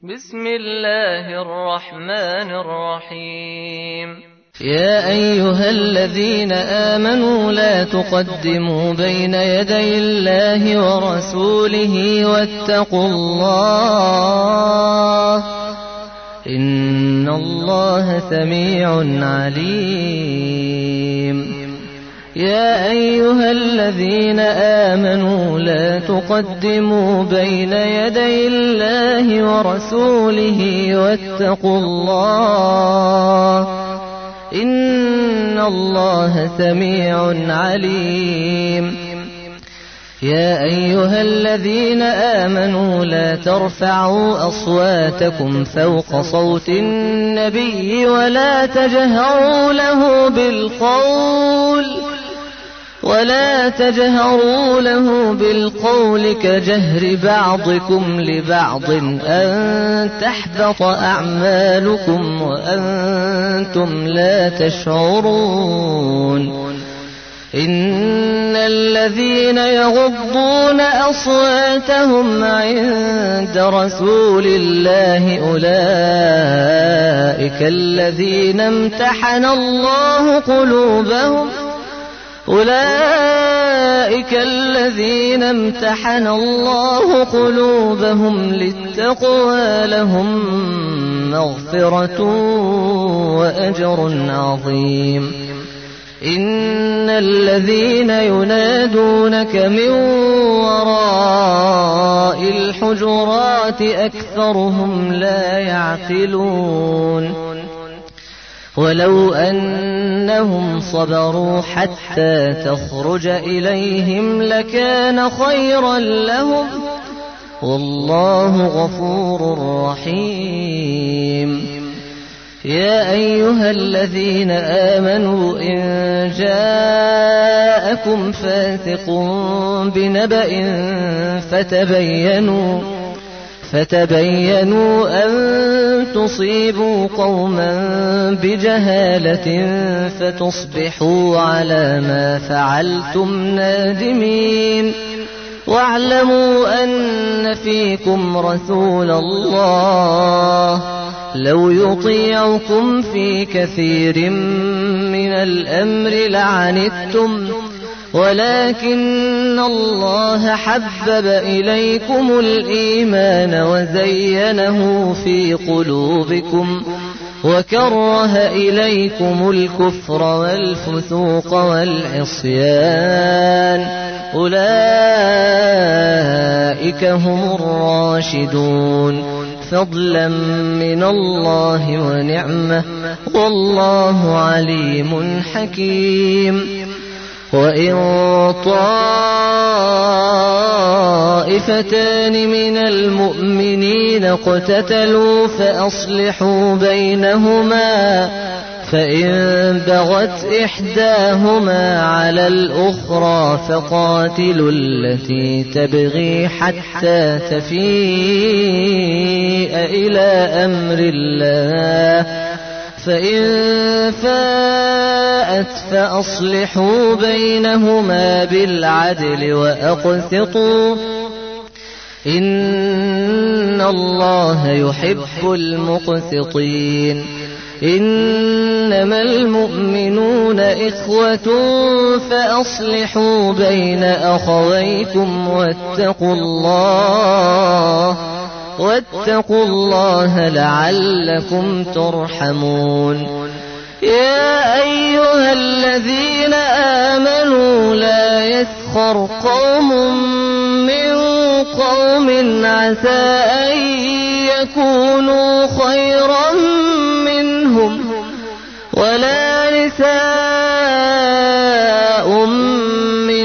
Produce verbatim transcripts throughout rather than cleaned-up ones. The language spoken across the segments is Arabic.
بسم الله الرحمن الرحيم. يا أيها الذين آمنوا لا تقدموا بين يدي الله ورسوله واتقوا الله إن الله سميع عليم. يا أيها الذين آمنوا لا تقدموا بين يدي الله ورسوله واتقوا الله إن الله سميع عليم. يا أيها الذين آمنوا لا ترفعوا أصواتكم فوق صوت النبي ولا تجهروا له بالقول ولا تجهروا له بالقول كجهر بعضكم لبعض أن تحبط أعمالكم وأنتم لا تشعرون. إن الذين يغضون أصواتهم عند رسول الله أولئك الذين امتحن الله قلوبهم أولئك الذين امتحن الله قلوبهم للتقوى لهم مغفرة وأجر عظيم. إن الذين ينادونك من وراء الحجرات أكثرهم لا يعقلون. ولو أنهم صبروا حتى تخرج إليهم لكان خيرا لهم والله غفور رحيم. يا أيها الذين آمنوا إن جاءكم فاسق بنبأ فتبينوا فتبينوا أن تصيبوا قوما بجهالة فتصبحوا على ما فعلتم نادمين. واعلموا أن فيكم رسول الله لو يطيعكم في كثير من الأمر لعنتم ولكن الله حبب إليكم الإيمان وزينه في قلوبكم وكره إليكم الكفر والفسوق والعصيان أولئك هم الراشدون فضلا من الله ونعمة والله عليم حكيم. وإن طائفتان من المؤمنين اقتتلوا فأصلحوا بينهما فإن بغت إحداهما على الأخرى فقاتلوا التي تبغي حتى تفيء إلى أمر الله فإن فاءت فأصلحوا بينهما بالعدل وأقسطوا إن الله يحب المقسطين. إنما المؤمنون إخوة فأصلحوا بين أخويكم واتقوا الله واتقوا الله لعلكم ترحمون. يا أيها الذين آمنوا لا يسخر قوم من قوم عسى أن يكونوا خيرا منهم ولا نساء من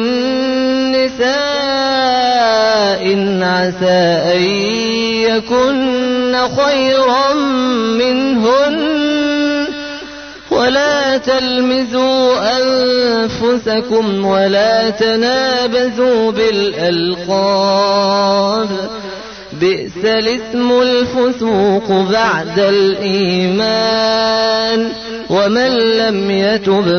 نساء عسى أن يكن خيرا منهن ولا تلمزوا أنفسكم ولا تنابزوا بالألقاب بئس الاسم الفسوق بعد الإيمان ومن لم يتب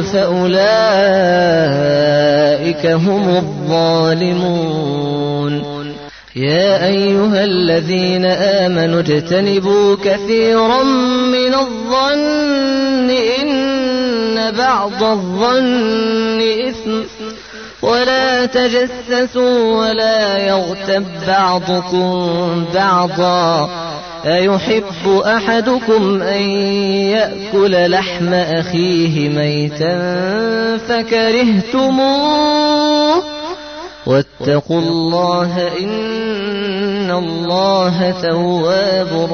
فأولئك هم الظالمون. يا أيها الذين آمنوا اجتنبوا كثيرا من الظن إن بعض الظن إثم ولا تجسسوا ولا يغتب بعضكم بعضا أيحب أحدكم أن يأكل لحم أخيه ميتا فكرهتموه واتقوا الله إن الله تواب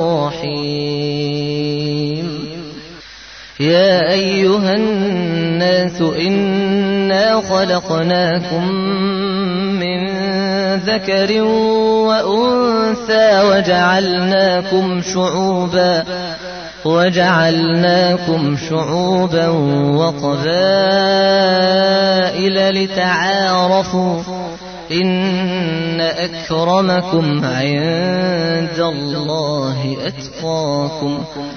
رحيم يا أيها الناس إنا خلقناكم من ذكر وأنثى وجعلناكم شعوبا وجعلناكم شعوبا وقبائل لتعارفوا إن أكرمكم عند الله أتقاكم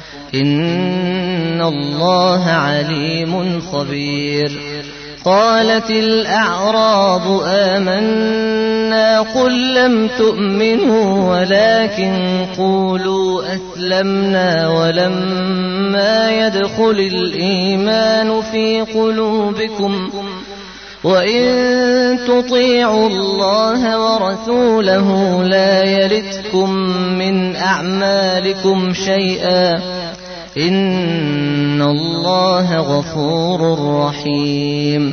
إن الله عليم خبير قالت الأعراب آمنا قل لم تؤمنوا ولكن قولوا أسلمنا ولما يدخل الإيمان في قلوبكم وإن تطيعوا الله ورسوله لا يلتكم من أعمالكم شيئا إن الله غفور رحيم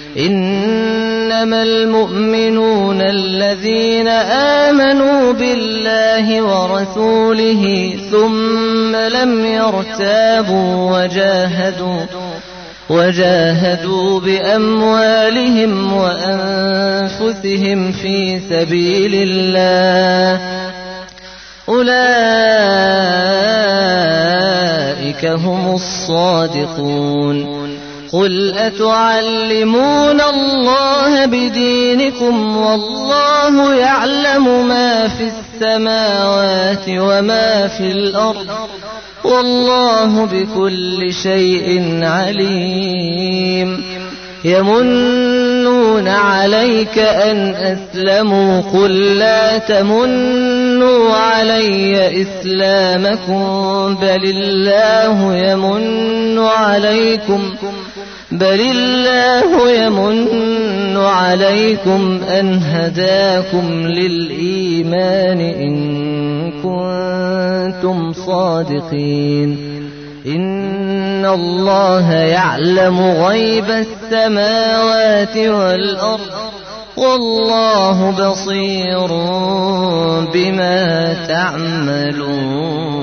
إنما المؤمنون الذين آمنوا بالله ورسوله ثم لم يرتابوا وجاهدوا وجاهدوا بأموالهم وأنفسهم في سبيل الله أولئك هم الصادقون قل أتعلمون الله بدينكم والله يعلم ما في السماوات وما في الأرض والله بكل شيء عليم يمنون عليك أن أسلموا قل لا تمنوا علي إسلامكم بل الله يمن عليكم بل الله يمن عليكم أن هداكم للإيمان إن كنتم صادقين إن الله يعلم غيب السماوات والأرض والله بصير بما تعملون